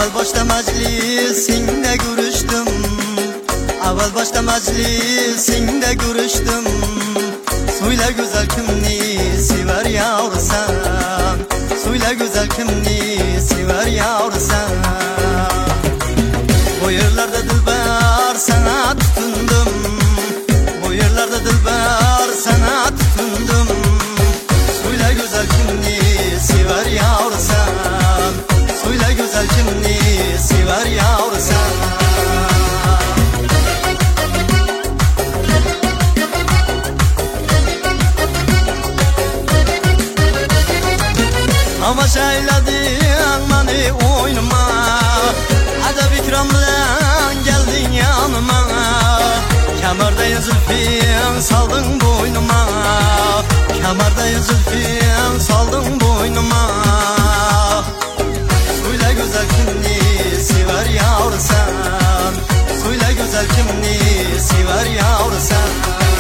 Avval boshda majlisingda ko'rishdim, avval boshda majlisingda ko'rishdim. So'yla go'zal kimni sevar yavrusan, so'yla go'zal kimni sevar yavrusan. Bu yerlarda dilbar sana tutundim, bu yerlarda dilbar sana tutundim. So'yla go'zal kimni sevar yavrusan, so'yla go'zal kimni sevar yavrusan. Amaşayladın mani oynama, adab ikram bilan geldin yanıma. Kamardayın zülfin saldın boynuma, kamardayın zülfin saldın boynuma. So'yla go'zal kimni sevar yavrusan, so'yla go'zal kimni sevar yavrusan.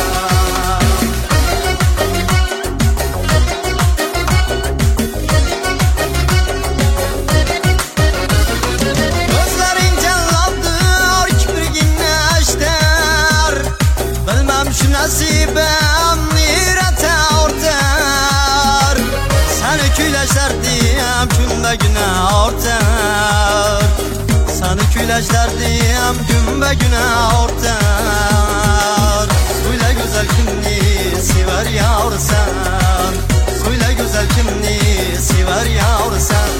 Şu nasibem nirete ortar, seni küleşler diyem gün be güne ortar, seni küleşler diyem gün be güne ortar. So'yla go'zal kimni sevar yavrusan, so'yla go'zal kimni sevar yavrusan.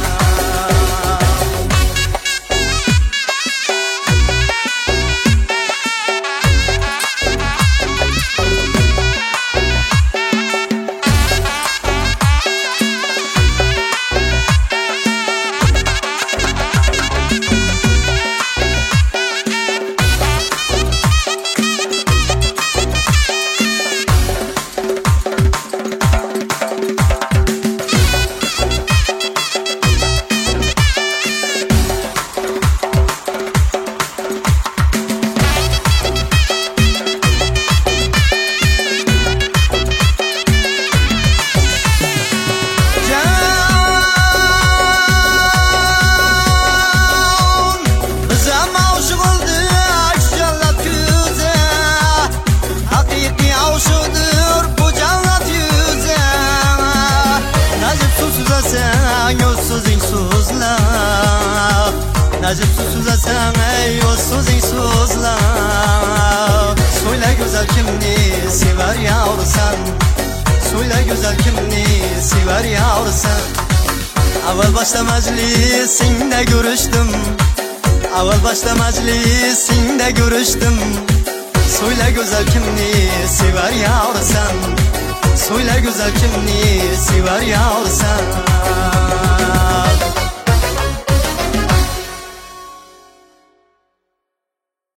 Necip susuzlasan ey yo'lsuzing so'zla. So'yla go'zal kimni sevar yavrusan, so'yla go'zal kimni sevar yavrusan. Avval boshda majlisingda ko'rishdim, avval boshda majlisingda ko'rishdim. So'yla go'zal kimni sevar yavrusan, so'yla go'zal kimni sevar yavrusan.